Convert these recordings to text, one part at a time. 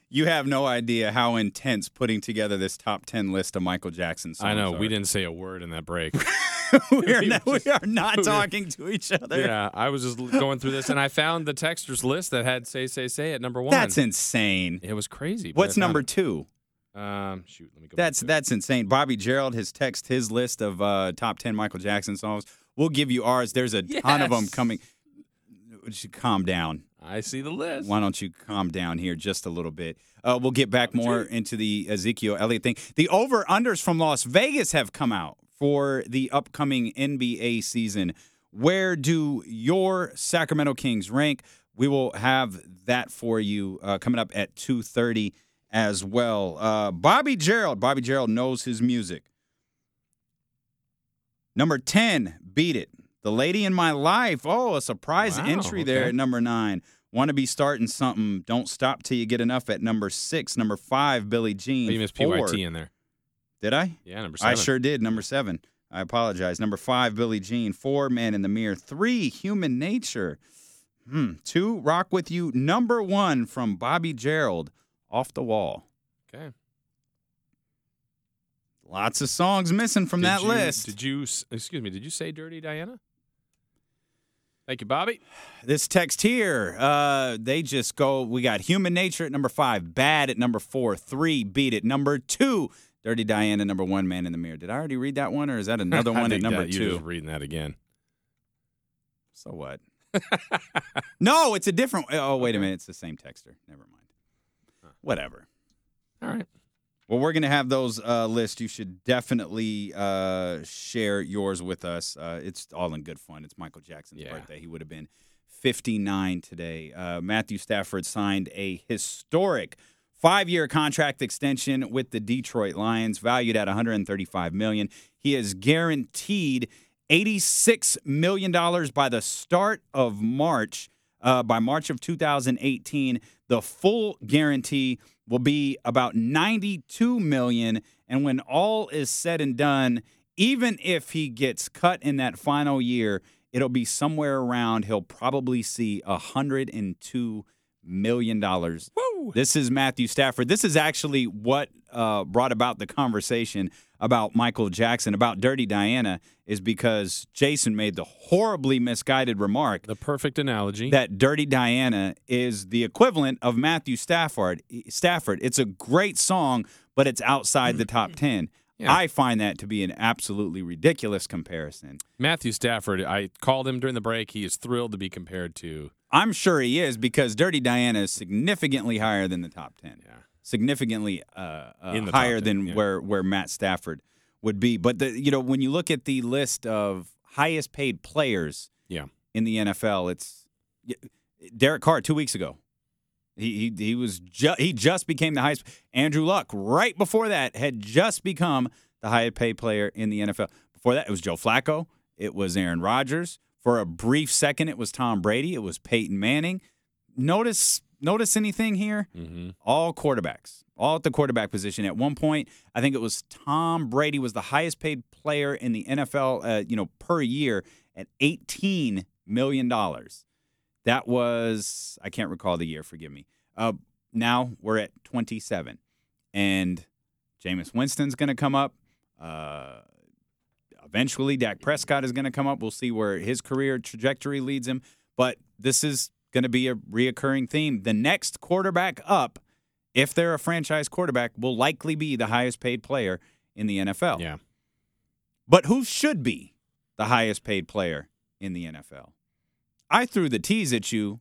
You have no idea how intense putting together this top 10 list of Michael Jackson songs I know. are. We didn't say a word in that break. we are not talking to each other. Yeah, I was just going through this, and I found the texters list that had Say at number 1. That's insane. It was crazy. but What's I found number it. 2? Shoot, let me go back to it. That's insane. Bobby Gerald has texted his list of top 10 Michael Jackson songs. We'll give you ours. There's a ton of them Yes. coming. Would you calm down? I see the list. Why don't you calm down here just a little bit? We'll get back more into the Ezekiel Elliott thing. The over-unders from Las Vegas have come out for the upcoming NBA season. Where do your Sacramento Kings rank? We will have that for you coming up at 2:30 as well. Bobby Gerald knows his music. Number 10, Beat It. The Lady in My Life. Oh, a surprise entry there okay. at number 9. Want to Be Starting Something. Don't Stop Till You Get Enough at number 6. Number 5, Billie Jean. Oh, you missed 4. PYT in there. Did I? Yeah, number 7. I sure did. Number 7. I apologize. Number 5, Billie Jean. 4, Man in the Mirror. 3, Human Nature. 2, Rock With You. Number 1 from Bobby Gerald, Off the Wall. Okay. Lots of songs missing from that list. Did you say Dirty Diana? Thank you, Bobby. This text here, they just go, we got Human Nature at number 5, Bad at number 4, 3, Beat It, number 2, Dirty Diana, number 1, Man in the Mirror. Did I already read that one, or is that another one at number 2? You're just reading that again. So what? No, it's a different. Oh, wait a minute. It's the same texter. Never mind. Whatever. All right. Well, we're going to have those lists. You should definitely share yours with us. It's all in good fun. It's Michael Jackson's birthday. He would have been 59 today. Matthew Stafford signed a historic 5-year contract extension with the Detroit Lions, valued at $135 million. He is guaranteed $86 million by the start of March. By March of 2018, the full guarantee will be about $92 million. And when all is said and done, even if he gets cut in that final year, it'll be somewhere around, he'll probably see $102 million. Woo! This is Matthew Stafford. This is actually what brought about the conversation about Michael Jackson, about Dirty Diana, is because Jason made the horribly misguided remark. The perfect analogy. That Dirty Diana is the equivalent of Matthew Stafford. It's a great song, but it's outside the top 10. Yeah. I find that to be an absolutely ridiculous comparison. Matthew Stafford, I called him during the break. He is thrilled to be compared to. I'm sure he is, because Dirty Diana is significantly higher than the top 10. Yeah. Significantly higher 10, than where Matt Stafford would be. But when you look at the list of highest paid players in the NFL, it's Derek Carr 2 weeks ago. He just became the highest. Andrew Luck right before that had just become the highest paid player in the NFL. Before that, it was Joe Flacco. It was Aaron Rodgers. For a brief second, it was Tom Brady. It was Peyton Manning. Notice anything here? Mm-hmm. All quarterbacks, all at the quarterback position. At one point, I think it was Tom Brady was the highest paid player in the NFL, per year at $18 million. That was, I can't recall the year, forgive me. Now we're at 27. And Jameis Winston's going to come up. Eventually, Dak Prescott is going to come up. We'll see where his career trajectory leads him. But this is going to be a reoccurring theme. The next quarterback up, if they're a franchise quarterback, will likely be the highest paid player in the NFL. Yeah. But who should be the highest paid player in the NFL? I threw the tease at you.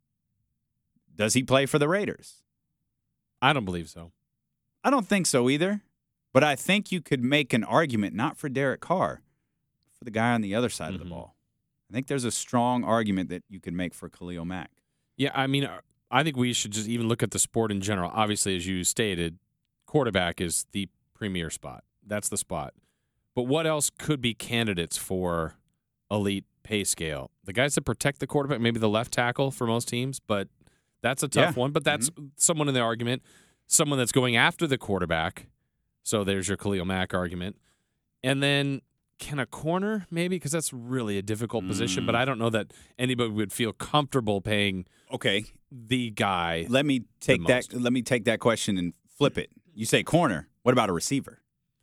Does he play for the Raiders? I don't believe so. I don't think so either. But I think you could make an argument, not for Derek Carr, for the guy on the other side of the ball. I think there's a strong argument that you could make for Khalil Mack. Yeah, I mean, I think we should just even look at the sport in general. Obviously, as you stated, quarterback is the premier spot. That's the spot. But what else could be candidates for elite pay scale? The guys that protect the quarterback, maybe the left tackle for most teams, but that's a tough one. But that's someone in the argument. Someone that's going after the quarterback. So there's your Khalil Mack argument. And then can a corner maybe? Because that's really a difficult position, but I don't know that anybody would feel comfortable paying the guy. Let me take that question and flip it. You say corner. What about a receiver?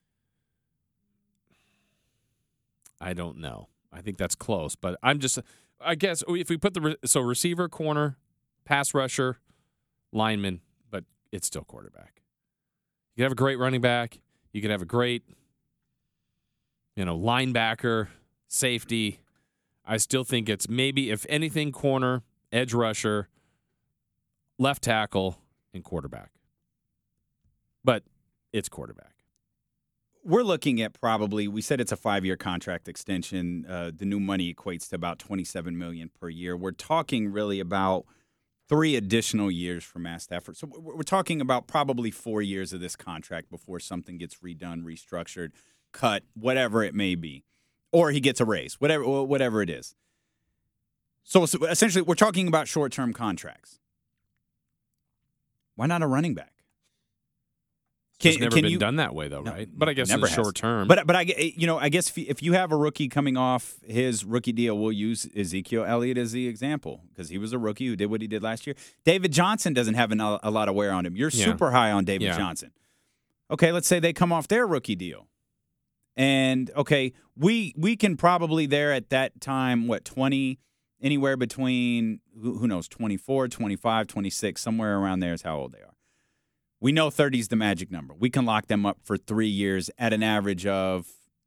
I don't know. I think that's close, but I guess if we put receiver, corner, pass rusher, lineman, but it's still quarterback. You could have a great running back. You could have a great, linebacker, safety. I still think it's maybe, if anything, corner, edge rusher, left tackle, and quarterback. But it's quarterback. We're looking at we said it's a 5-year contract extension. The new money equates to about $27 million per year. We're talking really about 3 additional years for Matt Stafford. So we're talking about probably 4 years of this contract before something gets redone, restructured, cut, whatever it may be. Or he gets a raise, whatever it is. So essentially, we're talking about short-term contracts. Why not a running back? It's never been done that way, though, right? But I guess it's short term. But I guess if you have a rookie coming off his rookie deal, we'll use Ezekiel Elliott as the example because he was a rookie who did what he did last year. David Johnson doesn't have a lot of wear on him. You're super high on David Johnson. Okay, let's say they come off their rookie deal. And, okay, we can probably there at that time, 20, anywhere between, who knows, 24, 25, 26, somewhere around there is how old they are. We know 30 is the magic number. We can lock them up for 3 years at an average of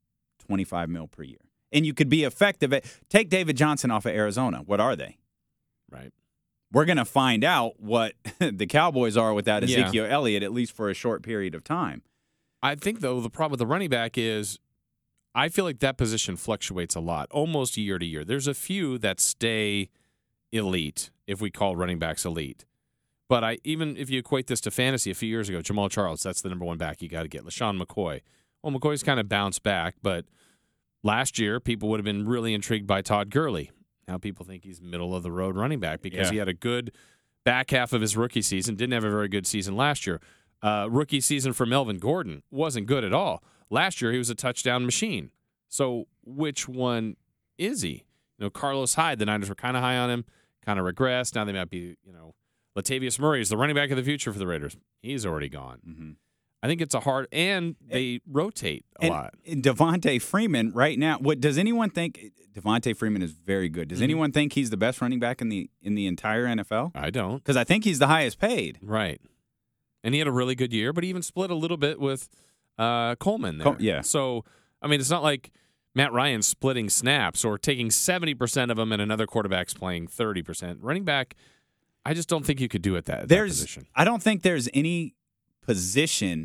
$25 million per year. And you could be effective take David Johnson off of Arizona. What are they? Right. We're going to find out what the Cowboys are without Ezekiel Elliott, at least for a short period of time. I think, though, the problem with the running back is I feel like that position fluctuates a lot, almost year to year. There's a few that stay elite, if we call running backs elite. But even if you equate this to fantasy, a few years ago, Jamal Charles, that's the number one back you got to get. LaShawn McCoy. Well, McCoy's kind of bounced back, but last year people would have been really intrigued by Todd Gurley. Now people think he's middle-of-the-road running back because he had a good back half of his rookie season, didn't have a very good season last year. Rookie season for Melvin Gordon wasn't good at all. Last year he was a touchdown machine. So which one is he? Carlos Hyde, the Niners were kind of high on him, kind of regressed. Now they might be, Latavius Murray is the running back of the future for the Raiders. He's already gone. Mm-hmm. I think it's and they rotate a lot. And Devontae Freeman right now, does anyone think Devontae Freeman is very good? Does anyone think he's the best running back in the entire NFL? I don't. Because I think he's the highest paid. Right. And he had a really good year, but he even split a little bit with Coleman there. So, it's not like Matt Ryan's splitting snaps or taking 70% of them and another quarterback's playing 30%. Running back, I just don't think you could do it that position. I don't think there's any position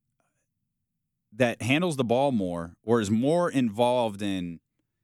that handles the ball more or is more involved in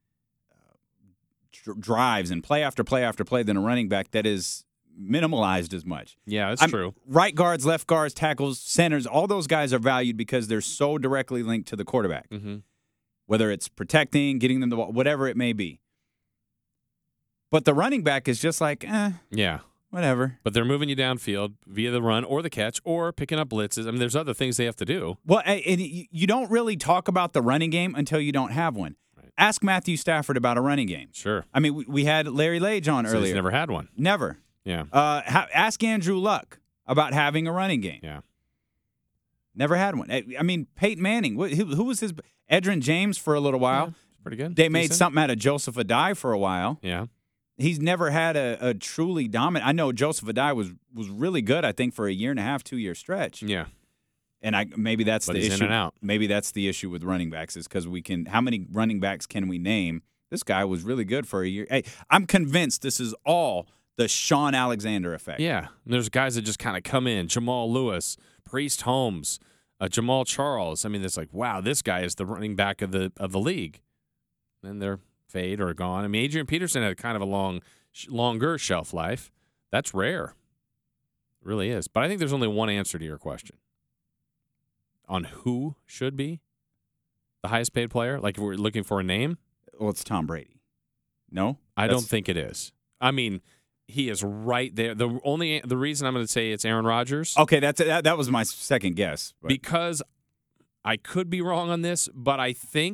drives and play after play after play than a running back that is minimalized as much. Yeah, that's true. Right guards, left guards, tackles, centers, all those guys are valued because they're so directly linked to the quarterback. Mm-hmm. Whether it's protecting, getting them the ball, whatever it may be. But the running back is just like, yeah. Whatever. But they're moving you downfield via the run or the catch or picking up blitzes. There's other things they have to do. Well, and you don't really talk about the running game until you don't have one. Right. Ask Matthew Stafford about a running game. Sure. We had Larry Lage on earlier. He's never had one. Never. Yeah. Ask Andrew Luck about having a running game. Yeah. Never had one. Peyton Manning. Who was his? Edgerrin James for a little while. Yeah, pretty good. They made something out of Joseph Adai for a while. Yeah. He's never had a truly dominant. I know Joseph Adai was really good, I think, for a 1.5, 2-year stretch. Yeah. And maybe that's the issue. In and out. Maybe that's the issue with running backs is because how many running backs can we name? This guy was really good for a year. Hey, I'm convinced this is all the Sean Alexander effect. Yeah. And there's guys that just kind of come in. Jamal Lewis, Priest Holmes, Jamal Charles. It's like, wow, this guy is the running back of the league. And they're fade or gone. Adrian Peterson had kind of a longer shelf life. That's rare. It really is. But I think there's only one answer to your question on who should be the highest paid player. Like if we're looking for a name. Well, it's Tom Brady. No? I don't think it is. He is right there. The reason I'm going to say it's Aaron Rodgers. Okay, that was my second guess. Because I could be wrong on this, but I think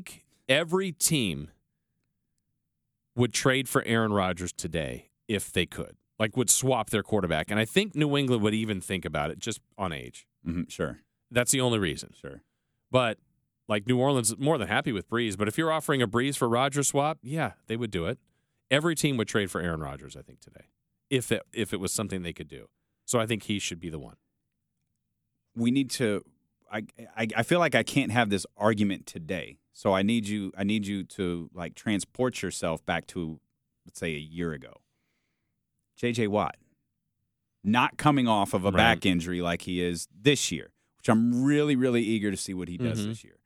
every team would trade for Aaron Rodgers today if they could. Like, would swap their quarterback. And I think New England would even think about it just on age. Mm-hmm, sure. That's the only reason. Sure. But, like, New Orleans is more than happy with Breeze. But if you're offering a Breeze for Rodgers swap, yeah, they would do it. Every team would trade for Aaron Rodgers, I think, today, if it was something they could do. So I think he should be the one. We need to I feel like I can't have this argument today. So I need you to like transport yourself back to, let's say, a year ago. J.J. Watt, not coming off of a back injury like he is this year, which I'm really, really eager to see what he does this year.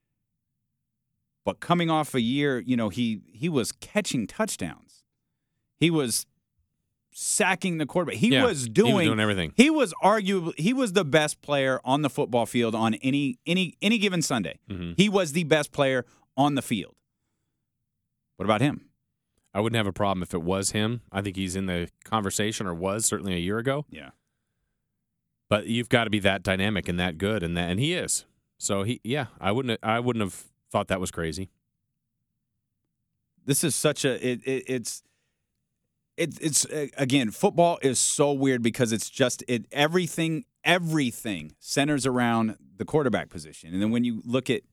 But coming off a year, he was catching touchdowns. He was sacking the quarterback. He was doing everything. He was the best player on the football field on any given Sunday. Mm-hmm. He was the best player on the field. What about him? I wouldn't have a problem if it was him. I think he's in the conversation, or was certainly a year ago. Yeah. But you've got to be that dynamic and that good, and he is. So I wouldn't have thought that was crazy. This is such a it's again, football is so weird because it's just everything centers around the quarterback position. And then when you look at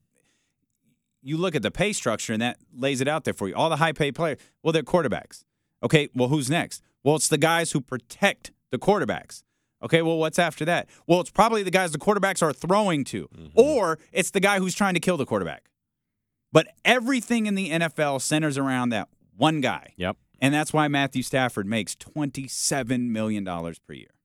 the pay structure, and that lays it out there for you. All the high-paid players, well, they're quarterbacks. Okay, well, who's next? Well, it's the guys who protect the quarterbacks. Okay, well, what's after that? Well, it's probably the guys the quarterbacks are throwing to, or it's the guy who's trying to kill the quarterback. But everything in the NFL centers around that one guy. Yep. And that's why Matthew Stafford makes $27 million per year.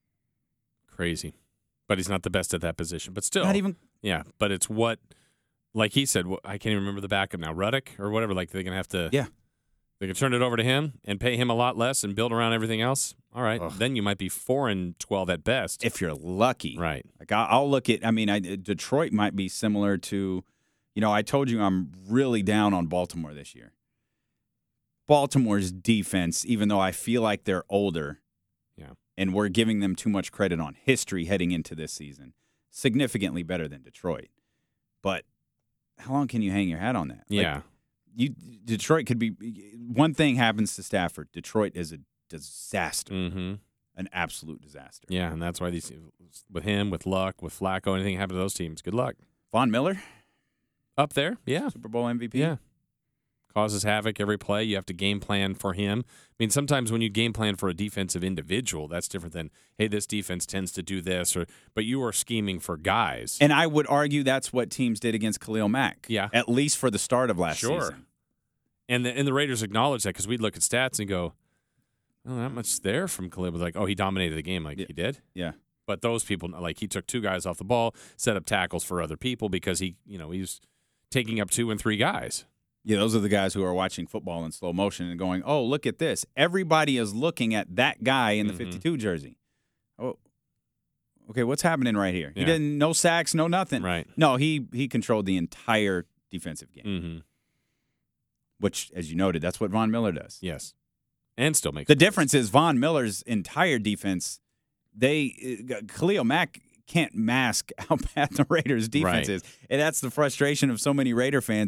Crazy. But he's not the best at that position. But still. Not even. Yeah, but it's what, like he said, I can't even remember the backup now, Ruddock or whatever. Like, they're going to have to. Yeah. They can turn it over to him and pay him a lot less and build around everything else. All right. Ugh. Then you might be 4-12 at best. If you're lucky. Right. Like, I'll look at, Detroit might be similar to, I told you I'm really down on Baltimore this year. Baltimore's defense, even though I feel like they're older, and we're giving them too much credit on history heading into this season, significantly better than Detroit. But how long can you hang your hat on that? Yeah. Detroit could be – one thing happens to Stafford. Detroit is a disaster, an absolute disaster. Yeah, and that's why these – with him, with Luck, with Flacco, anything happen to those teams, good luck. Von Miller? Up there, yeah. Super Bowl MVP? Yeah. Causes havoc every play. You have to game plan for him. I mean, sometimes when you game plan for a defensive individual, that's different than, hey, this defense tends to do this, but you are scheming for guys. And I would argue that's what teams did against Khalil Mack. Yeah. At least for the start of last season. And the Raiders acknowledge that, because we'd look at stats and go, oh, not much there from Khalil. But like, oh, he dominated the game like he did. Yeah. But those people, like, he took 2 guys off the ball, set up tackles for other people because he was taking up 2 and 3 guys. Yeah, those are the guys who are watching football in slow motion and going, oh, look at this. Everybody is looking at that guy in the 52 jersey. Oh, okay, what's happening right here? Yeah. He didn't, no sacks, no nothing. Right. No, he controlled the entire defensive game, which, as you noted, that's what Von Miller does. Yes, and still makes the difference is Von Miller's entire defense, Khalil Mack can't mask how bad the Raiders' defense is. And that's the frustration of so many Raider fans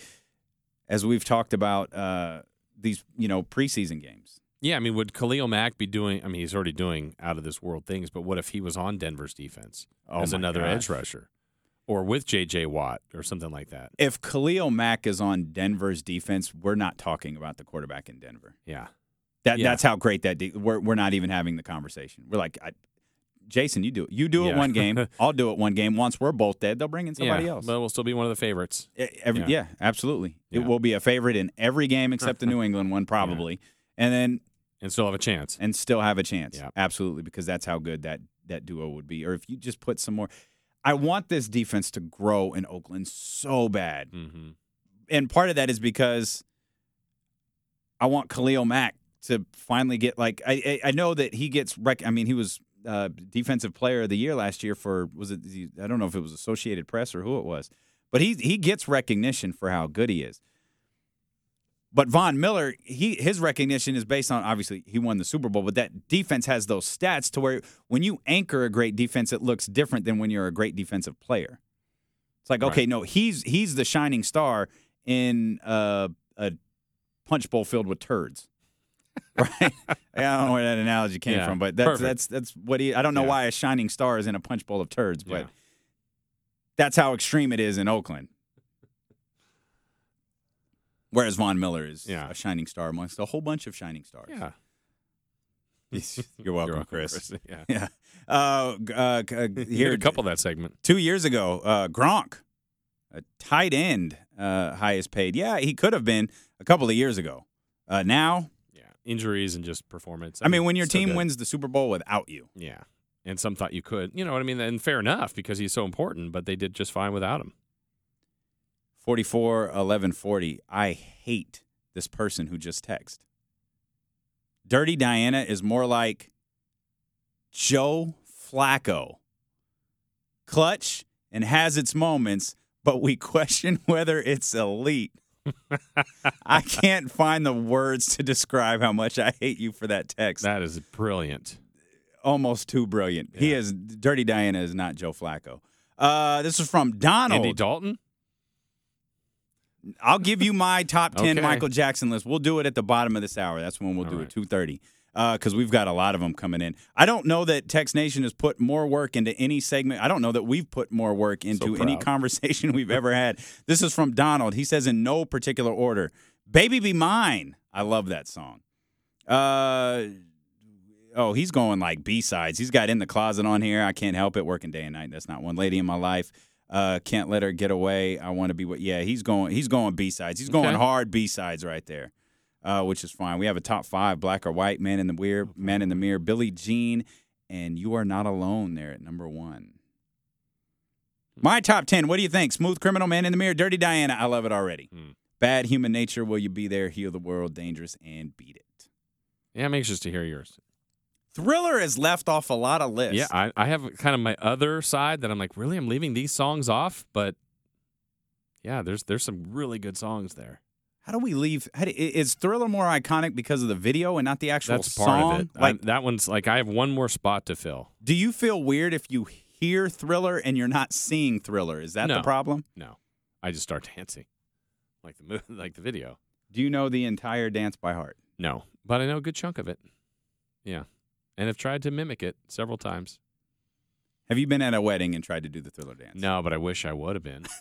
as we've talked about these, preseason games. Yeah, I mean, would Khalil Mack be doing – I mean, he's already doing out-of-this-world things, but what if he was on Denver's defense as another edge rusher? Or with J.J. Watt or something like that? If Khalil Mack is on Denver's defense, we're not talking about the quarterback in Denver. Yeah. That's how great that we're not even having the conversation. We're like, Jason, you do it. You do it one game. I'll do it one game. Once we're both dead, they'll bring in somebody else. But we'll still be one of the favorites. Yeah, absolutely. Yeah. It will be a favorite in every game except the New England one, probably. And still have a chance. And still have a chance. Yeah. Absolutely, because that's how good that duo would be. Or if you just put some more. I want this defense to grow in Oakland so bad. Mm-hmm. And part of that is because I want Khalil Mack to finally get, like, I know that he gets, he was Defensive Player of the Year last year for, I don't know if it was Associated Press or who it was, but he gets recognition for how good he is. But Von Miller, his recognition is based on, obviously, he won the Super Bowl, but that defense has those stats to where when you anchor a great defense, it looks different than when you're a great defensive player. It's like, okay, no, he's the shining star in a punch bowl filled with turds. Right? I don't know where that analogy came from, but that's what he. I don't know why a shining star is in a punch bowl of turds, but that's how extreme it is in Oakland. Whereas Von Miller is a shining star amongst a whole bunch of shining stars. Yeah. You're welcome, Chris. Yeah. Here, a couple of that segment. 2 years ago, Gronk, a tight end, highest paid. Yeah, he could have been a couple of years ago. Now, injuries and just performance. I mean, when your team wins the Super Bowl without you. Yeah. And some thought you could. You know what I mean? And fair enough because he's so important, but they did just fine without him. 44-11-40. I hate this person who just texted. Dirty Diana is more like Joe Flacco. Clutch and has its moments, but we question whether it's elite. I can't find the words to describe how much I hate you for that text. That is brilliant. Almost too brilliant. Yeah. Dirty Diana is not Joe Flacco. This is from Donald. Andy Dalton? I'll give you my top 10 Michael Jackson list. We'll do it at the bottom of this hour. That's when we'll do it, 2:30, because we've got a lot of them coming in. I don't know that Tex Nation has put more work into any segment. I don't know that we've put more work into any conversation we've ever had. This is from Donald. He says in no particular order, Baby Be Mine. I love that song. He's going like B-sides. He's got In the Closet on here. I Can't Help It, Working Day and Night. That's not One Lady in My Life. Can't Let Her Get Away. I Want to Be what? Yeah, he's going B-sides. He's going hard B-sides right there, which is fine. We have a top 5: Black or White, Man in the Mirror, Billie Jean, and You Are Not Alone there at number 1. My top 10. What do you think? Smooth Criminal, Man in the Mirror, Dirty Diana. I love it already. Bad Human Nature, Will You Be There, Heal the World, Dangerous, and Beat It. Yeah, I'm anxious to hear yours. Thriller is left off a lot of lists. Yeah, I have kind of my other side that I'm like, really, I'm leaving these songs off, but yeah, there's some really good songs there. How do we leave? Is Thriller more iconic because of the video and not the actual song? That's part of it. Like that one's like I have one more spot to fill. Do you feel weird if you hear Thriller and you're not seeing Thriller? Is that the problem? No, I just start dancing, like the video. Do you know the entire dance by heart? No, but I know a good chunk of it. Yeah. And have tried to mimic it several times. Have you been at a wedding and tried to do the Thriller dance? No, but I wish I would have been.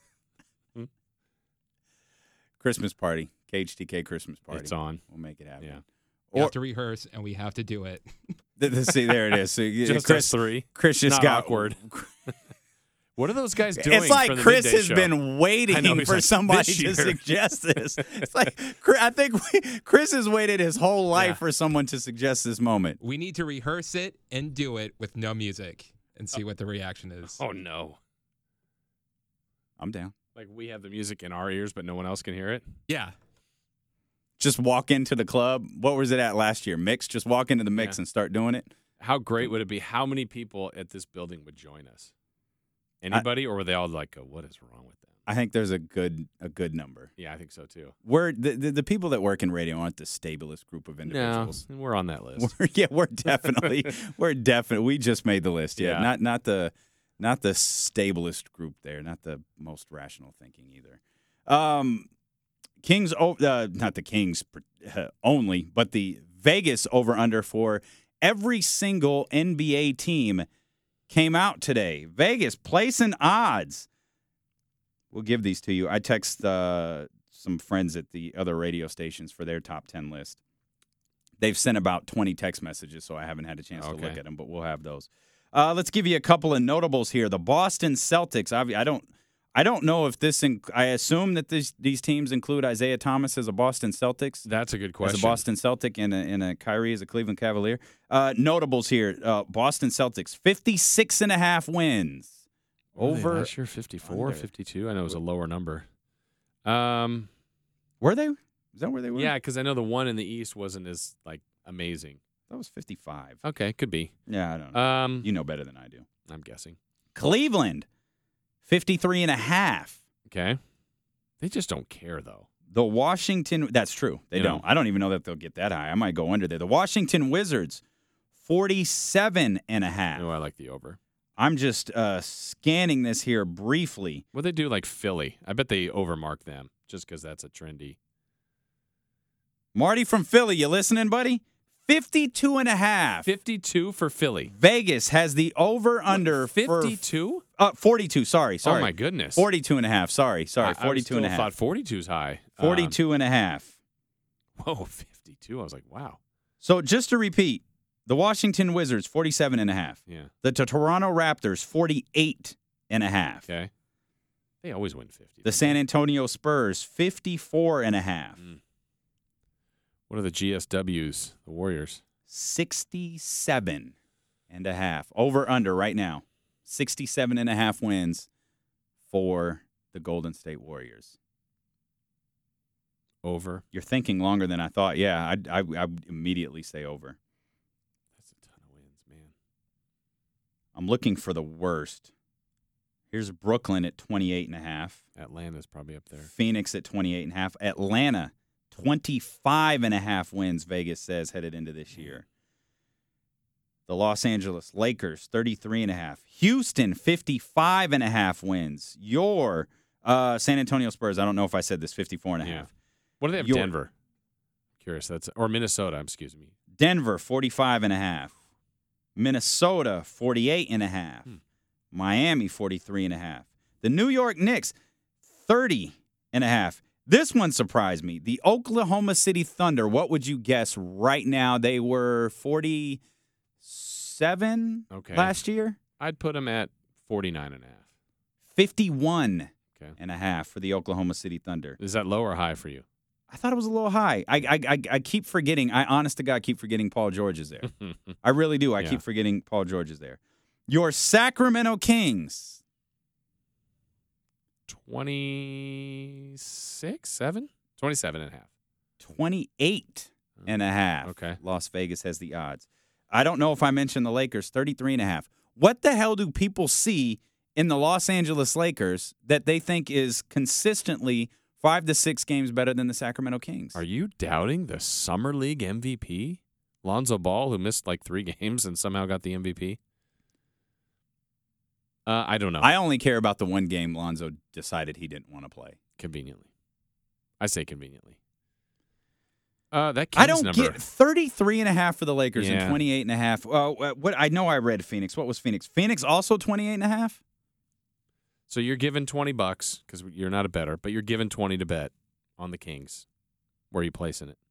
Christmas party. KHTK Christmas party. It's on. We'll make it happen. Yeah. We have to rehearse, and we have to do it. See, there it is. So, just Chris, 3. Chris just got awkward. What are those guys doing? It's like for the Chris Midday has Show? been waiting for somebody to suggest this. It's like I think Chris has waited his whole life for someone to suggest this moment. We need to rehearse it and do it with no music and see what the reaction is. Oh, no. I'm down. Like we have the music in our ears, but no one else can hear it? Yeah. Just walk into the club. What was it at last year? Mix? Just walk into the mix and start doing it? How great would it be? How many people at this building would join us? Anybody, or were they all like, what is wrong with them? I think there's a good number. Yeah, I think so, too. We're the people that work in radio aren't the stablest group of individuals. No, we're on that list. We're definitely, we just made the list. Yeah. Not the stablest group there, not the most rational thinking either. Kings, not the Kings only, but the Vegas over-under for every single NBA team came out today. Vegas placing odds. We'll give these to you. I text some friends at the other radio stations for their top 10 list. They've sent about 20 text messages, so I haven't had a chance to look at them, but we'll have those. Let's give you a couple of notables here. The Boston Celtics. I don't know if this. I assume that these teams include Isaiah Thomas as a Boston Celtics. That's a good question. As a Boston Celtic and a Kyrie as a Cleveland Cavalier. Notables here: Boston Celtics 56.5 wins. Over last year, 54, 52. I know it was a lower number. Were they? Is that where they were? Yeah, because I know the one in the East wasn't as amazing. That was 55. Okay, could be. Yeah, I don't know. You know better than I do. I'm guessing. Cleveland, 53.5. Okay. They just don't care, though. The Washington, that's true. They don't. I don't even know that they'll get that high. I might go under there. The Washington Wizards, 47.5. Oh, I like the over. I'm just scanning this here briefly. What they do like Philly? I bet they overmark them just because that's a trendy. Marty from Philly, you listening, buddy? 52.5. 52 for Philly. Vegas has the over-under 52? 42, sorry. Oh, my goodness. 42.5, sorry. 42.5. I thought 42 is high. 42.5. Whoa, 52. I was like, wow. So just to repeat, the Washington Wizards, 47.5. Yeah. The Toronto Raptors, 48.5. Okay. They always win 50. The San Antonio Spurs, 54.5. What are the GSWs, the Warriors? 67.5. Over-under right now. 67.5 wins for the Golden State Warriors. Over. You're thinking longer than I thought. Yeah, I immediately say over. That's a ton of wins, man. I'm looking for the worst. Here's Brooklyn at 28.5. Atlanta's probably up there. Phoenix at 28.5. Atlanta, 25.5 wins, Vegas says, headed into this year. The Los Angeles Lakers, 33.5. Houston, 55.5 wins. Your San Antonio Spurs, I don't know if I said this, 54.5. Yeah. What do they have? Denver. Curious. Or Minnesota, excuse me. Denver, 45.5. Minnesota, 48.5. Miami, 43.5. The New York Knicks, 30.5. This one surprised me. The Oklahoma City Thunder, what would you guess right now? They were 47 last year? I'd put them at 49.5. 51.5 for the Oklahoma City Thunder. Is that low or high for you? I thought it was a little high. I keep forgetting. I honest to God keep forgetting Paul George is there. I really do. I keep forgetting Paul George is there. Your Sacramento Kings. 26, 7? 27.5. 28.5. Okay. Las Vegas has the odds. I don't know if I mentioned the Lakers, 33.5. What the hell do people see in the Los Angeles Lakers that they think is consistently 5 to 6 games better than the Sacramento Kings? Are you doubting the Summer League MVP? Lonzo Ball, who missed like 3 games and somehow got the MVP? I don't know. I only care about the one game Lonzo decided he didn't want to play. Conveniently. I say conveniently. That Kings I don't number. get 33.5 for the Lakers Yeah. and 28.5. What I know I read Phoenix. What was Phoenix? Phoenix also 28.5? So you're given $20 because you're not a bettor, but you're given 20 to bet on the Kings. Where are you placing it?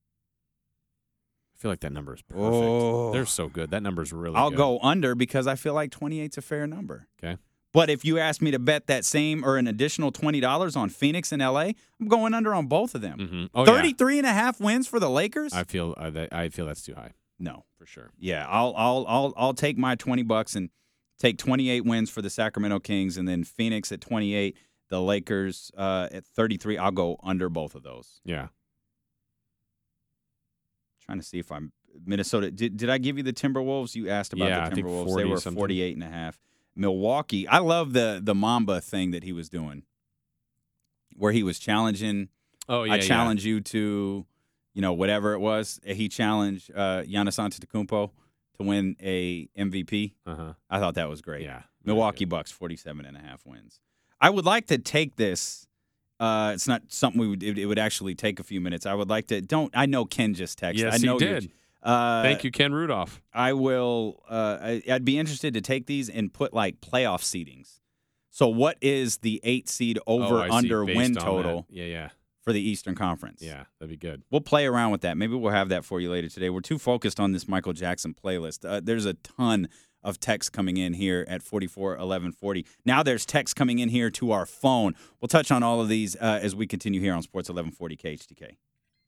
I feel like that number is perfect. Oh. They're so good. That number is really I'll good. go under because I feel like 28's a fair number. Okay. But if you ask me to bet that same or an additional $20 on Phoenix and LA, I'm going under on both of them. Mm-hmm. Oh, 33.5 wins for the Lakers? I feel that's too high. No. For sure. Yeah, I'll take my $20 and take 28 wins for the Sacramento Kings, and then Phoenix at 28, the Lakers at 33. I'll go under both of those. Yeah. Trying to see if I'm Minnesota. Did I give you the Timberwolves? You asked about Yeah, I the think Timberwolves. 40 They were something. 48.5. Milwaukee. I love the Mamba thing that he was doing, where he was challenging. Oh yeah. I challenge you to, whatever it was. He challenged Giannis Antetokounmpo to win a MVP. Uh-huh. I thought that was great. Yeah. Milwaukee Bucks, 47.5 wins. I would like to take this. It's not something it would actually take a few minutes. I would like to. I know Ken just texted. Yes, I know he did. Thank you, Ken Rudolph. I will. I'd be interested to take these and put like playoff seedings. So, what is the 8 seed over under win total? Yeah. For the Eastern Conference. Yeah, that'd be good. We'll play around with that. Maybe we'll have that for you later today. We're too focused on this Michael Jackson playlist. There's a ton of text coming in here at 441140. Now there's text coming in here to our phone. We'll touch on all of these as we continue here on Sports 1140 KHTK.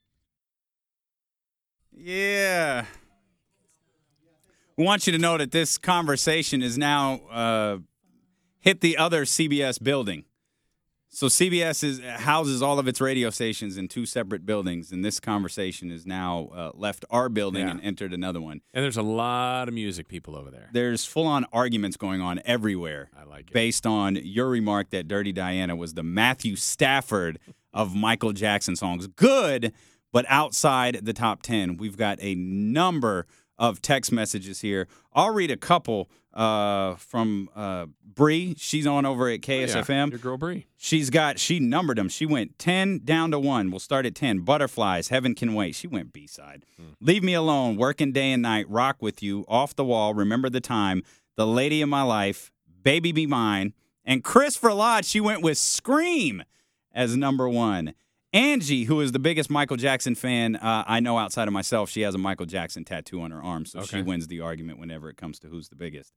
Yeah. We want you to know that this conversation is now hit the other CBS building. So CBS houses all of its radio stations in 2 separate buildings, and this conversation has now left our building and entered another one. And there's a lot of music people over there. There's full-on arguments going on everywhere. I like it. Based on your remark that Dirty Diana was the Matthew Stafford of Michael Jackson songs. Good, but outside the top 10. We've got a number of text messages here. I'll read a couple from Bree. She's on over at KSFM. Your girl Bree. She numbered them. She went 10 down to 1. We'll start at 10. Butterflies, Heaven Can Wait. She went B-side. Leave Me Alone, Working Day and Night, Rock With You, Off the Wall, Remember the Time, The Lady of My Life, Baby Be Mine, and Christopher Lodge, she went with Scream as number 1. Angie, who is the biggest Michael Jackson fan I know outside of myself, she has a Michael Jackson tattoo on her arm, so she wins the argument whenever it comes to who's the biggest.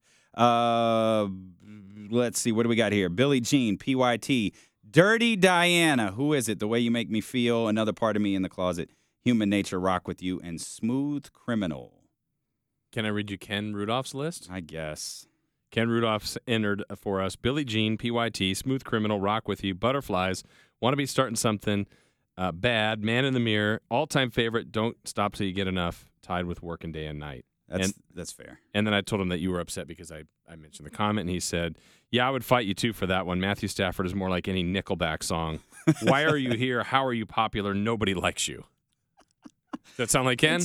Let's see, what do we got here? Billie Jean, PYT, Dirty Diana, who is it? The Way You Make Me Feel, Another Part of Me in the Closet, Human Nature, Rock With You, and Smooth Criminal. Can I read you Ken Rudolph's list? I guess. Ken Rudolph's entered for us. Billie Jean, PYT, Smooth Criminal, Rock With You, Butterflies, Want to Be Starting Something, Bad, Man in the Mirror, all-time favorite, Don't Stop Till You Get Enough, tied with Working Day and Night. That's fair. And then I told him that you were upset because I mentioned the comment, and he said, yeah, I would fight you, too, for that one. Matthew Stafford is more like any Nickelback song. Why are you here? How are you popular? Nobody likes you. Does that sound like Ken?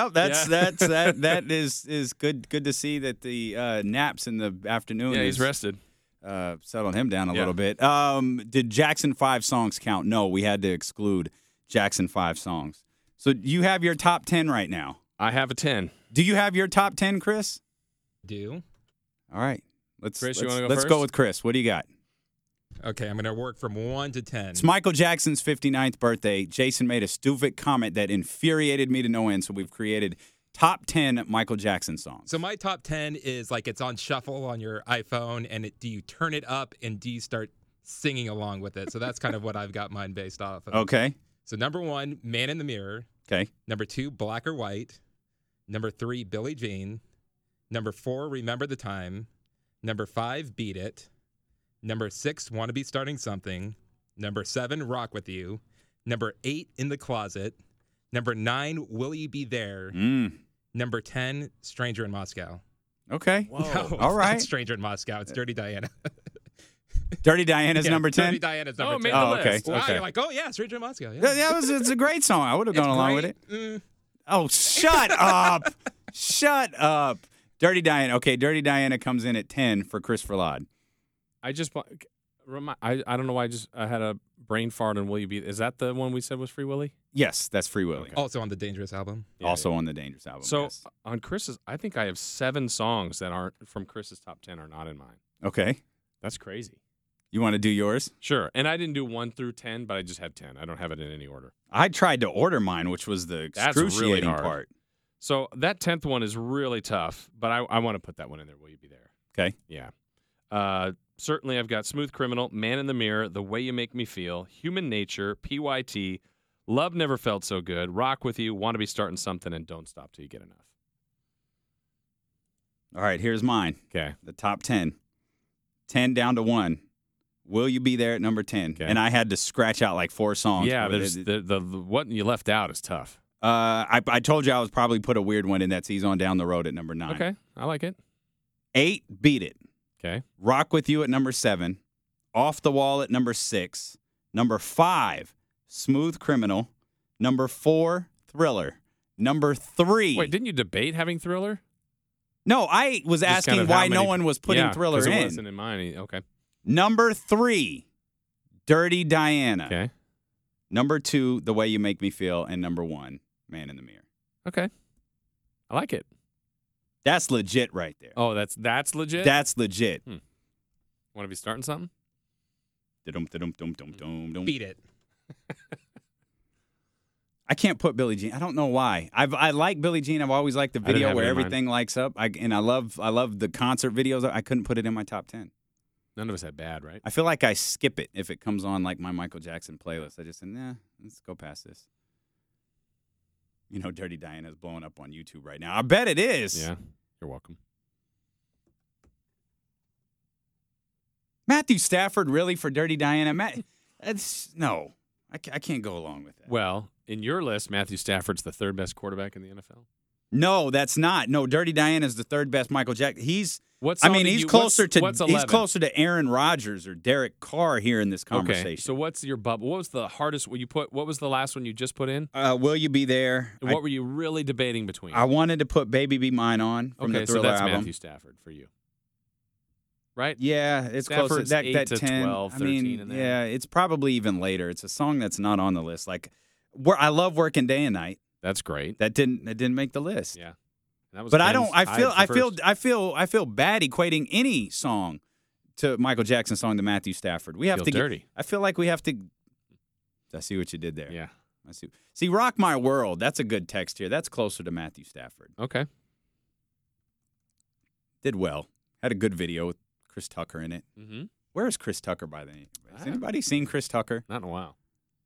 That is good to see that the naps in the afternoon. Yeah, he's rested. Settled him down a little bit. Did Jackson 5 songs count? No, we had to exclude Jackson 5 songs. So you have your top 10 right now. I have a 10. Do you have your top 10, Chris? Do. All right. Chris, you want to go Let's first? go with Chris. What do you got? Okay, I'm going to work from 1 to 10. It's Michael Jackson's 59th birthday. Jason made a stupid comment that infuriated me to no end, so we've created top 10 Michael Jackson songs. So my top 10 is like it's on shuffle on your iPhone, and do you turn it up and do you start singing along with it? So that's kind of what I've got mine based off of. Okay. So number 1, Man in the Mirror. Okay. Number 2, Black or White. Number 3, Billie Jean. Number 4, Remember the Time. Number 5, Beat It. Number 6, Want to Be Starting Something. Number 7, Rock With You. Number 8, In the Closet. Number 9, Will You Be There? Number 10, Stranger in Moscow. Okay. No, all right. It's not Stranger in Moscow. It's Dirty Diana. Dirty Diana's number 10? Dirty Diana's number 10. Made the list. Okay. Wow, Okay. you're like, oh, yeah, Stranger in Moscow. Yeah. It's a great song. I would have gone along with it. Oh, shut up. Shut up. Dirty Diana. Okay, Dirty Diana comes in at 10 for Christopher Lod. I don't know why I had a brain fart on Will You Be. Is that the one we said was Free Willy? Yes, that's Free Willy. Okay. Also on the Dangerous album. Also on the Dangerous album. So yes. on Chris's, I think I have 7 songs that aren't from Chris's top 10 are not in mine. Okay. That's crazy. You want to do yours? Sure. And I didn't do 1 through 10, but I just had 10. I don't have it in any order. I tried to order mine, which was the That's really excruciating hard. part. So that 10th one is really tough, but I want to put that one in there. Will You Be There? Okay. Yeah. Certainly, I've got Smooth Criminal, Man in the Mirror, The Way You Make Me Feel, Human Nature, PYT, Love Never Felt So Good, Rock With You, Want to Be Starting Something, and Don't Stop Till You Get Enough. All right, here's mine. Okay. The top 10. 10 down to 1. Will You Be There at number 10? Okay. And I had to scratch out like 4 songs. Yeah, there's the what you left out is tough. I told you I was probably put a weird one in that He's On Down the Road at number 9. Okay, I like it. 8, Beat It. Okay. Rock With You at number 7. Off the Wall at number 6. Number 5, Smooth Criminal. Number 4, Thriller. Number 3. Wait, didn't you debate having Thriller? No, I was Just asking kind of why how no many- one was putting Yeah, Thriller 'cause in. It wasn't in mine. Okay. Number 3, Dirty Diana. Okay. Number 2, The Way You Make Me Feel. And number 1, Man in the Mirror. Okay. I like it. That's legit right there. Oh, that's legit? That's legit. Want to be starting something? Dum-dum-dum-dum-dum-dum. Beat It. I can't put Billie Jean. I don't know why. I like Billie Jean. I've always liked the didn't video have it where in mine. everything lights up. I love the concert videos. I couldn't put it in my top 10. None of us had bad, right? I feel like I skip it if it comes on like my Michael Jackson playlist. I just said, nah, let's go past this. You know, Dirty Diana's blowing up on YouTube right now. I bet it is. Yeah. You're welcome. Matthew Stafford, really, for Dirty Diana? No. I can't go along with that. Well, in your list, Matthew Stafford's the 3rd best quarterback in the NFL. No, that's not. No, Dirty Diana's the 3rd best Michael Jackson. He's What song did he's you- closer what's to 11? he's closer to Aaron Rodgers or Derek Carr here in this conversation. Okay, so what's your bubble? What was the hardest? What was the last one you just put in? Will You Be There? And what were you really debating between? I wanted to put Baby Be Mine on from the so Thriller that's album. Matthew Stafford for you. right? Yeah, it's close Stafford's to that. 8 That to 10. 12, I 13 mean, in there. yeah, it's probably even later. It's a song that's not on the list. Like, I love Working Day and Night. That's great. That didn't make the list. Yeah. And that was But I Ben's don't. I feel. tied I for feel. first. I feel. I feel bad equating any song to Michael Jackson's song to Matthew Stafford. We have Feel to dirty. I feel like we have to. I see what you did there. Yeah. I see. See, Rock My World. That's a good text here. That's closer to Matthew Stafford. Okay. Did well. Had a good video with Chris Tucker in it. Mm-hmm. Where is Chris Tucker by the name? Has I don't anybody seen Chris Tucker? Not in a while.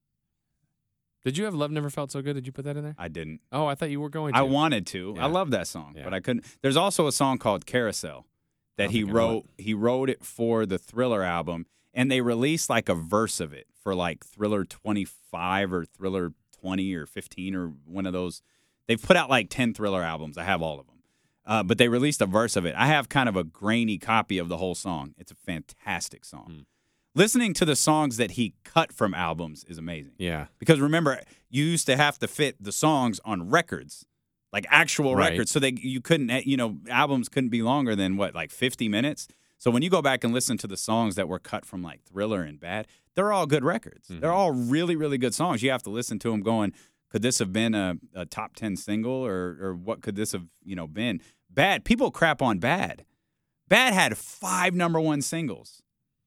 Did you have Love Never Felt So Good? Did you put that in there? I didn't. Oh, I thought you were going to. I wanted to. Yeah. I love that song, Yeah. but I couldn't. There's also a song called Carousel that don't he think I know wrote. He wrote it for the Thriller album, and they released like a verse of it for like Thriller 25 or Thriller 20 or 15 or one of those. They've put out like 10 Thriller albums. I have all of them. But they released a verse of it. I have kind of a grainy copy of the whole song. It's a fantastic song. Listening to the songs that he cut from albums is amazing. Yeah. Because remember, you used to have to fit the songs on records, like actual Right. records. So you couldn't, albums couldn't be longer than like 50 minutes. So when you go back and listen to the songs that were cut from like Thriller and Bad, they're all good records. Mm-hmm. They're all really, really good songs. You have to listen to them going, could this have been a top 10 single or what could this have, been? Bad. People crap on Bad. Bad had 5 number 1 singles.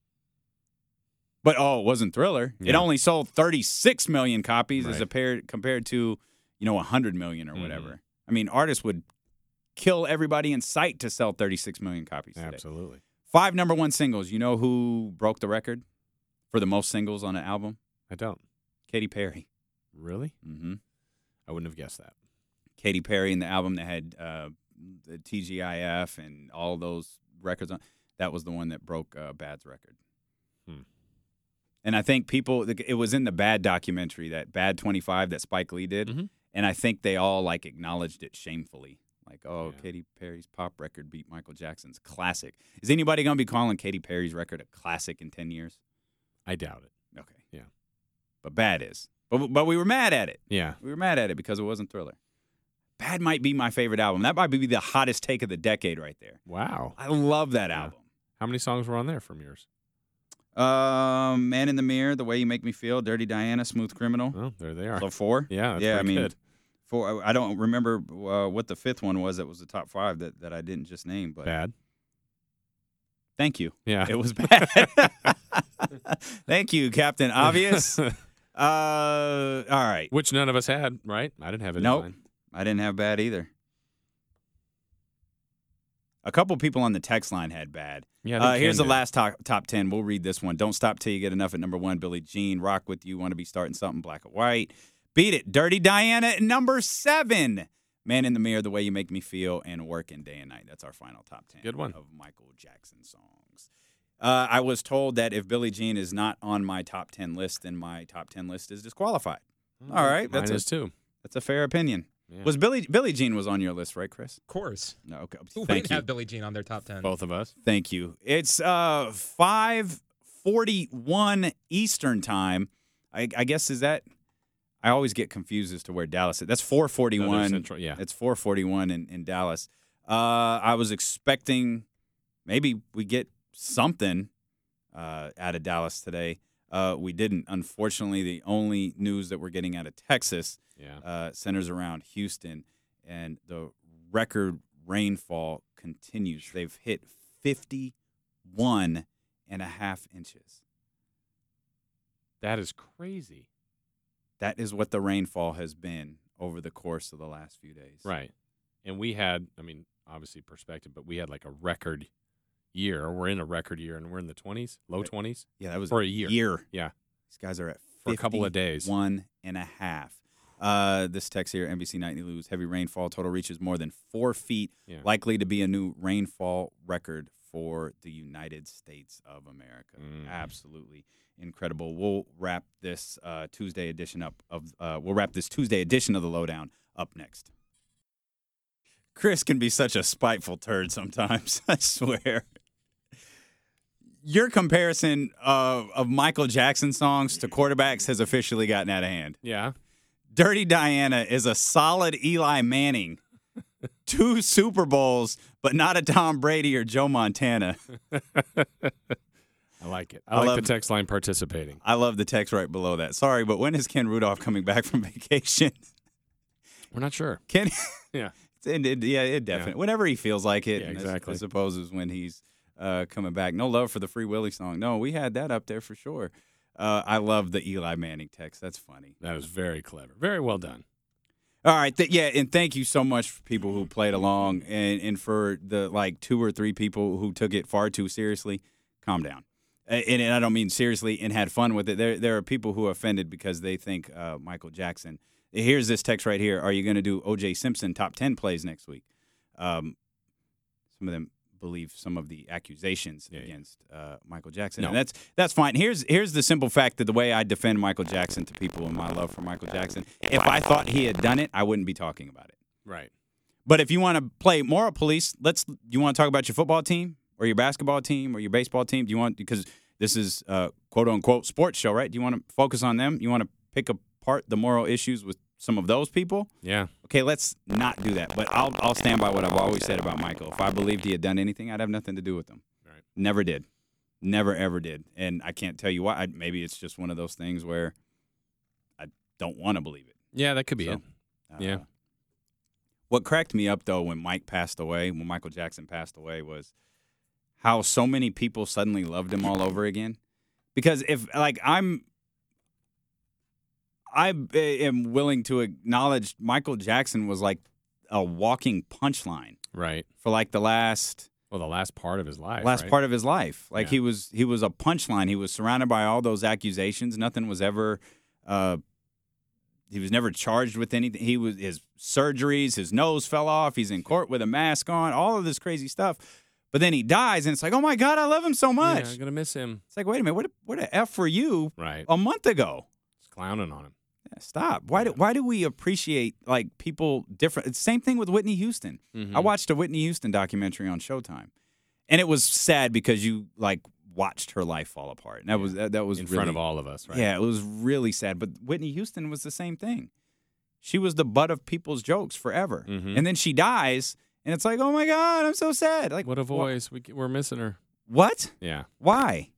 But, it wasn't Thriller. Yeah. It only sold 36 million copies Right. compared to, 100 million or whatever. Mhm. I mean, artists would kill everybody in sight to sell 36 million copies today. Absolutely. 5 number 1 singles. You know who broke the record for the most singles on an album? I don't. Katy Perry. Really? Mm-hmm. I wouldn't have guessed that. Katy Perry and the album that had the TGIF and all those records on. That was the one that broke Bad's record. And I think it was in the Bad documentary, that Bad 25 that Spike Lee did. Mhm. And I think they all like acknowledged it shamefully. Like, Yeah. Katy Perry's pop record beat Michael Jackson's classic. Is anybody going to be calling Katy Perry's record a classic in 10 years? I doubt it. Okay. Yeah. But Bad is. But we were mad at it. Yeah. We were mad at it because it wasn't Thriller. Bad might be my favorite album. That might be the hottest take of the decade right there. Wow. I love that Yeah. album. How many songs were on there from yours? Man in the Mirror, The Way You Make Me Feel, Dirty Diana, Smooth Criminal. Oh, there they are. So 4? Yeah, that's yeah. I pretty mean, good. 4. I don't remember what the 5th one was. That was the top 5 that I didn't just name. But Bad. thank you. Yeah. It was bad. Thank you, Captain Obvious. All right. Which none of us had, right? I didn't have it. in Nope. mine. I didn't have Bad either. A couple people on the text line had Bad. Yeah. I think Here's Ken the did. last top 10. We'll read this one. Don't Stop Till You Get Enough at number 1. Billie Jean, Rock With You, Want to Be Starting Something, Black or White. Beat It, Dirty Diana at number 7. Man in the Mirror, The Way You Make Me Feel, and Working Day and Night. That's our final top 10 Good one. of Michael Jackson songs. I was told that if Billie Jean is not on my top 10 list, then my top 10 list is disqualified. All right, Mine is too. That's a fair opinion. Yeah. Was Billie Jean was on your list, right, Chris? Of course. No, okay. Who Thank wouldn't you. have Billie Jean on their top 10? Both of us. Thank you. It's 5:41 Eastern time. I guess is that. I always get confused as to where Dallas is. That's 4:41. Southern Central, yeah. It's 4:41 in Dallas. I was expecting maybe we get something out of Dallas today. We didn't. Unfortunately, the only news that we're getting out of Texas Yeah. centers around Houston, and the record rainfall continues. They've hit 51.5 inches. That is crazy. That is what the rainfall has been over the course of the last few days. Right. And we had, I mean, obviously perspective, but we had like a record year. We're in a record year, and we're in the 20s, low 20s. Yeah, that was For a year. Yeah. These guys are at For a couple of days. 51.5. This text here, NBC Nightly News, heavy rainfall total reaches more than 4 feet, Yeah. likely to be a new rainfall record for the United States of America. Absolutely incredible. We'll wrap this Tuesday edition of the Lowdown up next. Chris can be such a spiteful turd sometimes, I swear. Your comparison of Michael Jackson songs to quarterbacks has officially gotten out of hand. Yeah. Dirty Diana is a solid Eli Manning 2 Super Bowls, but not a Tom Brady or Joe Montana. I like it. I like the text line participating. I love the text right below that. Sorry, but when is Ken Rudolph coming back from vacation? We're not sure. Ken, yeah, it definitely. Whenever he feels like it. Yeah, exactly. I suppose is when he's coming back. No love for the Free Willy song. No, we had that up there for sure. I love the Eli Manning text. That's funny. That was very clever. Very well done. All right. And thank you so much for people who played along and for the 2 or 3 people who took it far too seriously. Calm down. And I don't mean seriously and had fun with it. There are people who are offended because they think Michael Jackson. Here's this text right here. Are you going to do O.J. Simpson top 10 plays next week? Some of them believe some of the accusations against Michael Jackson. No. And that's fine. Here's the simple fact that the way I defend Michael Jackson to people and my love for Michael Jackson, if I thought he had done it, I wouldn't be talking about it. Right. But if you want to play moral police, you want to talk about your football team or your basketball team or your baseball team? Do you want, because this is quote unquote sports show, right? Do you want to focus on them? You want to pick apart the moral issues with some of those people? Yeah. Okay, let's not do that. But I'll stand by what I've always said about Michael. If I believed he had done anything, I'd have nothing to do with him. Right. Never did. Never, ever did. And I can't tell you why. Maybe it's just one of those things where I don't want to believe it. Yeah, that could be it. Yeah. What cracked me up, though, when Michael Jackson passed away, was how so many people suddenly loved him all over again. Because if, I am willing to acknowledge Michael Jackson was like a walking punchline. Right. For the last part of his life. Part of his life. He was a punchline. He was surrounded by all those accusations. Nothing was ever he was never charged with anything. His surgeries, his nose fell off, he's in court with a mask on, all of this crazy stuff. But then he dies, and it's like, oh, my God, I love him so much. Yeah, I'm going to miss him. It's like, wait a minute, what a F for you right. a month ago? Just clowning on him. Yeah, stop. Why do we appreciate, people different? It's the same thing with Whitney Houston. Mm-hmm. I watched a Whitney Houston documentary on Showtime, and it was sad because you, watched her life fall apart. And that was in really, front of all of us, right? Yeah, it was really sad. But Whitney Houston was the same thing. She was the butt of people's jokes forever. Mm-hmm. And then she dies, and it's like, oh, my God, I'm so sad. What a voice. We're missing her. What? Yeah. Why?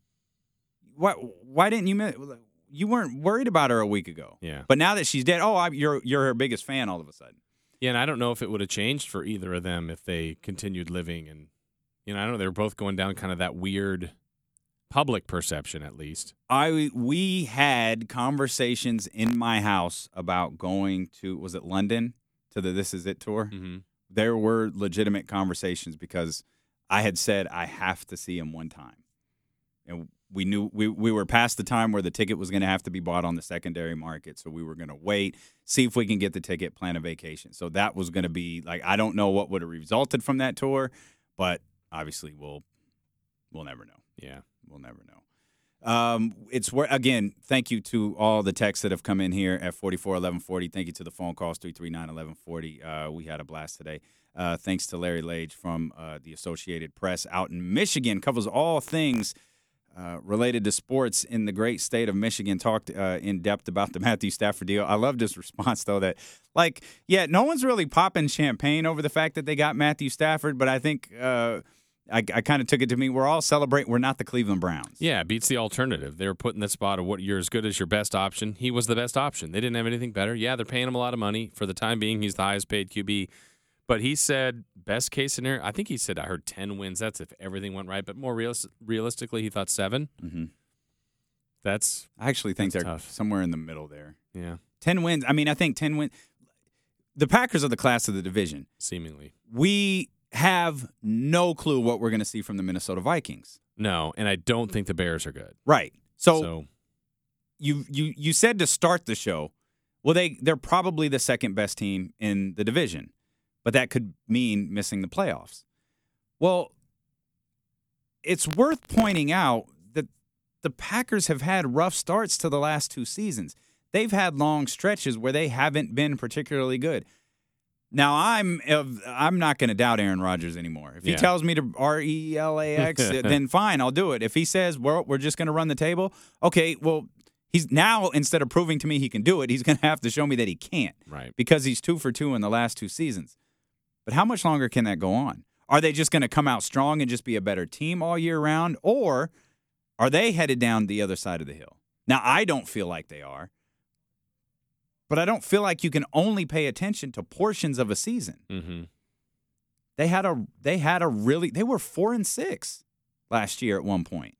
Why didn't you miss? You weren't worried about her a week ago. Yeah. But now that she's dead, you're her biggest fan all of a sudden. Yeah, and I don't know if it would have changed for either of them if they continued living. And, I don't know, they were both going down kind of that weird public perception, at least. We had conversations in my house about going to, was it London, to the This Is It tour? Mm-hmm. There were legitimate conversations because I had said I have to see him one time. And we knew we were past the time where the ticket was going to have to be bought on the secondary market. So we were going to wait, see if we can get the ticket, plan a vacation. So that was going to be I don't know what would have resulted from that tour, but obviously we'll never know. Yeah. We'll never know. It's where, again, thank you to all the texts that have come in here at 441140. Thank you to the phone calls 339-1140. We had a blast today. Thanks to Larry Lage from the Associated Press out in Michigan. Covers all things related to sports in the great state of Michigan. Talked in depth about the Matthew Stafford deal. I loved his response, though, that, no one's really popping champagne over the fact that they got Matthew Stafford, but I think I kind of took it to mean we're all celebrating. We're not the Cleveland Browns. Yeah, it beats the alternative. They were put in the spot of what you're as good as your best option. He was the best option. They didn't have anything better. Yeah, they're paying him a lot of money. For the time being, he's the highest paid QB. But he said best case scenario, I think he said, I heard 10 wins. That's if everything went right. But more realistically, he thought 7. Mm-hmm. I actually think they're tough. Somewhere in the middle there. Yeah. 10 wins. I think 10 wins. The Packers are the class of the division. Seemingly. We have no clue what we're going to see from the Minnesota Vikings. No, and I don't think the Bears are good. Right. So you said to start the show, well, they're probably the second best team in the division, but that could mean missing the playoffs. Well, it's worth pointing out that the Packers have had rough starts to the last 2 seasons. They've had long stretches where they haven't been particularly good. Now, I'm not going to doubt Aaron Rodgers anymore. If he tells me to RELAX, then fine, I'll do it. If he says, we're just going to run the table, okay, well, he's now, instead of proving to me he can do it, he's going to have to show me that he can't. Right. Because he's 2 for 2 in the last 2 seasons. But how much longer can that go on? Are they just going to come out strong and just be a better team all year round? Or are they headed down the other side of the hill? Now, I don't feel like they are. But I don't feel like you can only pay attention to portions of a season. Mm-hmm. They were 4-6 last year at one point.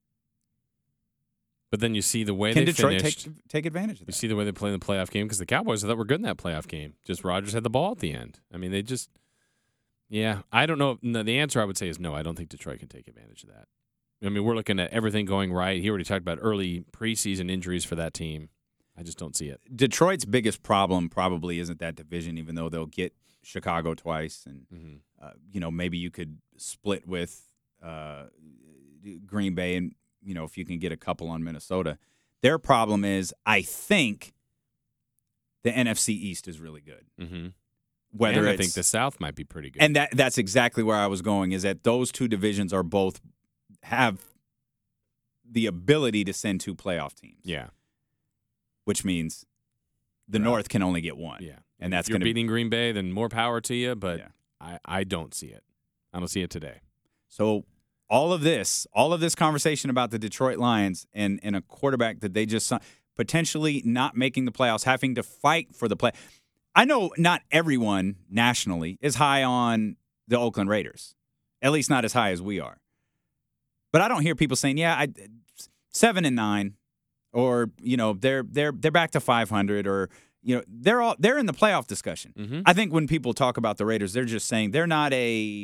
But then you see the way Can they Detroit finished. take advantage of that? You see the way they play in the playoff game because the Cowboys, I thought, were good in that playoff game. Just Rodgers had the ball at the end. I mean, they just, I don't know. No, the answer I would say is no. I don't think Detroit can take advantage of that. I mean, we're looking at everything going right. He already talked about early preseason injuries for that team. I just don't see it. Detroit's biggest problem probably isn't that division, even though they'll get Chicago twice, and maybe you could split with Green Bay, and if you can get a couple on Minnesota. Their problem is, I think, the NFC East is really good. Mm-hmm. I think the South might be pretty good. And that's exactly where I was going, is that those two divisions are both have the ability to send 2 playoff teams. Yeah. Which means the North can only get 1. Yeah. And that's if you're going to beating Green Bay, then more power to you, but I don't see it. I don't see it today. So all of this conversation about the Detroit Lions and a quarterback that they just potentially not making the playoffs, having to fight for the play. I know not everyone nationally is high on the Oakland Raiders, at least not as high as we are. But I don't hear people saying, 7-9, or they're back to 500, or they're in the playoff discussion. Mm-hmm. I think when people talk about the Raiders, they're just saying they're not a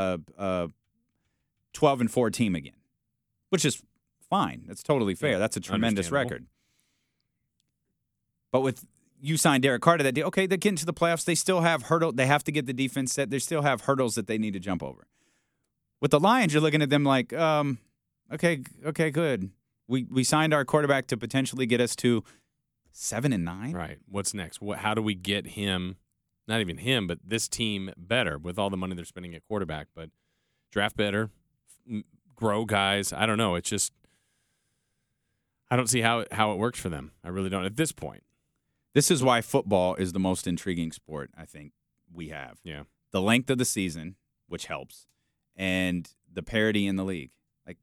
12-4 team again, which is fine. That's totally fair. That's a tremendous record. But with you signed Derek Carr to that deal, okay, they get into the playoffs. They still have hurdles. They have to get the defense set. They still have hurdles that they need to jump over. With the Lions, you're looking at them like, okay, good. We signed our quarterback to potentially get us to 7-9. Right. What's next? How do we get him, not even him, but this team better with all the money they're spending at quarterback? But draft better, grow guys. I don't know. It's just, I don't see how it works for them. I really don't at this point. This is why football is the most intriguing sport I think we have. Yeah. The length of the season, which helps, and the parity in the league. Like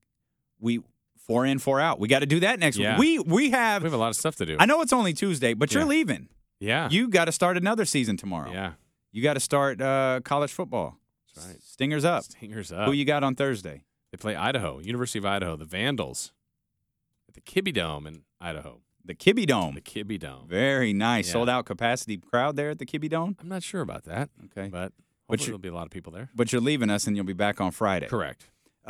4 in, 4 out. We got to do that next week. We have a lot of stuff to do. I know it's only Tuesday, but you're leaving. Yeah. You got to start another season tomorrow. Yeah. You got to start college football. That's right. Stingers up. Stingers up. Who you got on Thursday? They play Idaho, University of Idaho, the Vandals at the Kibbe Dome in Idaho. The Kibbe Dome. The Kibbe Dome. Very nice. Yeah. Sold out capacity crowd there at the Kibbe Dome? I'm not sure about that. Okay. But hopefully there'll be a lot of people there. But you're leaving us and you'll be back on Friday. Correct.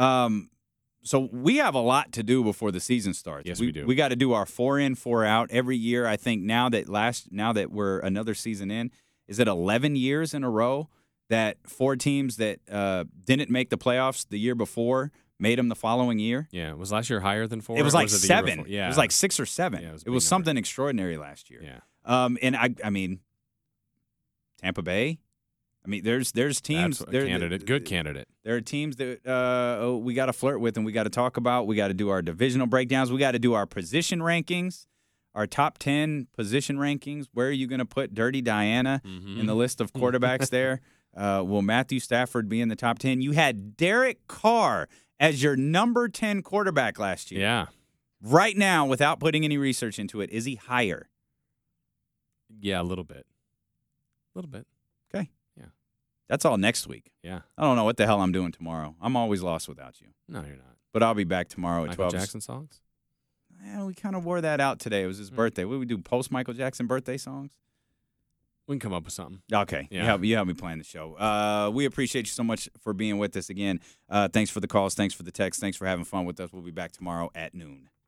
So we have a lot to do before the season starts. Yes, we do. We got to do our 4 in, 4 out every year. I think now that we're another season in, is it 11 years in a row that 4 teams that didn't make the playoffs the year before made them the following year? Yeah. Was last year higher than 4? It was like or was it 7. Yeah. It was like 6 or 7. Yeah, it was something extraordinary last year. Yeah. And I mean, Tampa Bay. I mean, there's teams. That's a candidate. Good candidate. There are teams that we got to flirt with and we got to talk about. We got to do our divisional breakdowns. We got to do our position rankings, our top 10 position rankings. Where are you going to put Dirty Diana in the list of quarterbacks there? Will Matthew Stafford be in the top 10? You had Derek Carr as your number 10 quarterback last year. Yeah. Right now, without putting any research into it, is he higher? Yeah, a little bit. A little bit. Okay. Yeah. That's all next week. Yeah. I don't know what the hell I'm doing tomorrow. I'm always lost without you. No, you're not. But I'll be back tomorrow at 12. Michael Jackson songs? Yeah, we kind of wore that out today. It was his birthday. What do we do, post-Michael Jackson birthday songs? We can come up with something. Okay. Yeah. You help me plan the show. We appreciate you so much for being with us again. Thanks for the calls. Thanks for the texts. Thanks for having fun with us. We'll be back tomorrow at noon.